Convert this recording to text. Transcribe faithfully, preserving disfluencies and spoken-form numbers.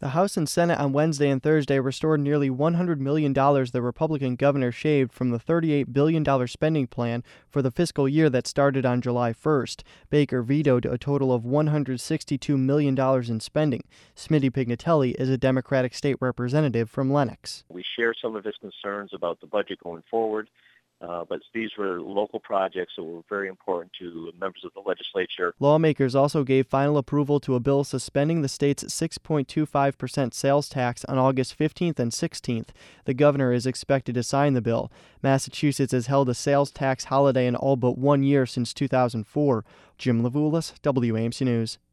The House and Senate on Wednesday and Thursday restored nearly one hundred million dollars the Republican governor shaved from the thirty-eight billion dollars spending plan for the fiscal year that started on July first. Baker vetoed a total of one hundred sixty-two million dollars in spending. Smitty Pignatelli is a Democratic state representative from Lenox. We share some of his concerns about the budget going forward. Uh, but these were local projects that were very important to members of the legislature. Lawmakers also gave final approval to a bill suspending the state's six point two five percent sales tax on August fifteenth and sixteenth. The governor is expected to sign the bill. Massachusetts has held a sales tax holiday in all but one year since two thousand four. Jim Levulis, W A M C News.